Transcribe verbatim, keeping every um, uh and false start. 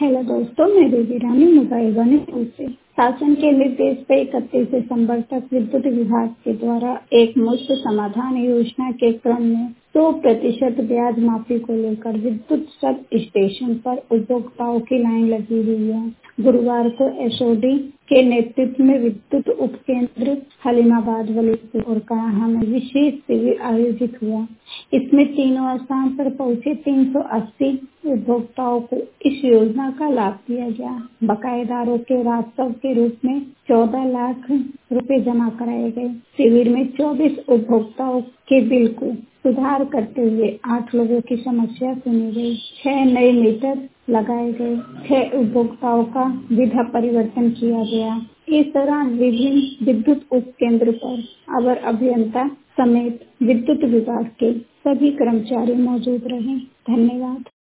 Hello दोस्तों, मैं Baby Rani mobile one से। शासन के निर्देश पे इकतीस दिसंबर तक विद्युत विभाग के द्वारा एक मुश्त समाधान योजना के क्रम में सौ प्रतिशत ब्याज माफी को लेकर विद्युत सब स्टेशन पर उपभोक्ताओं की लाइन लगी हुई है। गुरुवार को एसओडी के नेतृत्व में विद्युत उपकेंद्र हलीमाबाद, वलीपुर और कान्हा में विशेष शिविर आयोजित हुआ। इसमें तीनों स्थान पर पहुंचे तीन सौ अस्सी उपभोक्ताओं को इस योजना का लाभ दिया गया। बकायेदारों के राजस्व के रूप में चौदह लाख रुपए जमा कराए गए। शिविर में चौबीस उपभोक्ताओं के बिल को सुधार करते हुए आठ लोगों की समस्या सुनी गई। छह नए मीटर लगाए गए। छह उपभोक्ताओं का विधा परिवर्तन किया गया। इस दौरान विभिन्न विद्युत उपकेंद्र पर अवर अभियंता समेत विद्युत विभाग के सभी कर्मचारी मौजूद रहे। धन्यवाद।